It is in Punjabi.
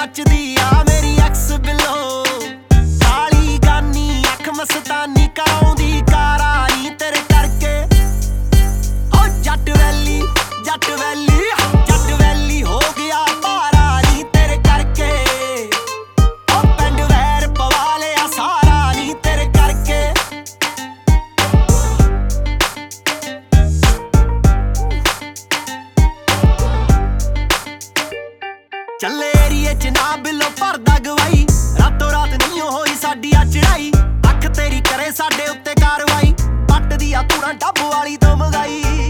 ਮੱਚਦੀ ਆ ਮੇਰੀ ਐਕਸ ਬਿਲੋ ਕਾਲੀ ਗਾਨੀ ਅੱਖ ਮਸਤਾਨੀ ਕਰਾਉਂਦੀ ਕਾਰਾ ਨੀ ਤੇਰੇ ਕਰਕੇ ਓ ਜੱਟ ਵੈਲੀ ਜੱਟ ਵੈਲੀ ਜੱਟ ਵੈਲੀ ਹੋ ਗਿਆ ਭਾਰਾ ਨੀ ਤੇਰੇ ਕਰਕੇ ਓ ਪਿੰਡ ਵੈਰ ਪਵਾ ਲਿਆ ਸਾਰਾ ਨੀ ਤੇਰੇ ਕਰਕੇ ਚੱਲੇ ਏਰੀਏ ਚ ਨਾ ਬਿੱਲੋ ਭਰਦਾ ਗਵਾਈ ਰਾਤੋਂ ਰਾਤ ਨਹੀਂ ਹੋਈ ਸਾਡੀ ਆ ਚੜਾਈ ਅੱਖ ਤੇਰੀ ਕਰੇ ਸਾਡੇ ਉੱਤੇ ਕਾਰਵਾਈ ਪੱਟ ਦੀ ਆ ਤੂਰਾਂ ਡੱਬ ਵਾਲੀ ਤੋਂ ਮੰਗਾਈ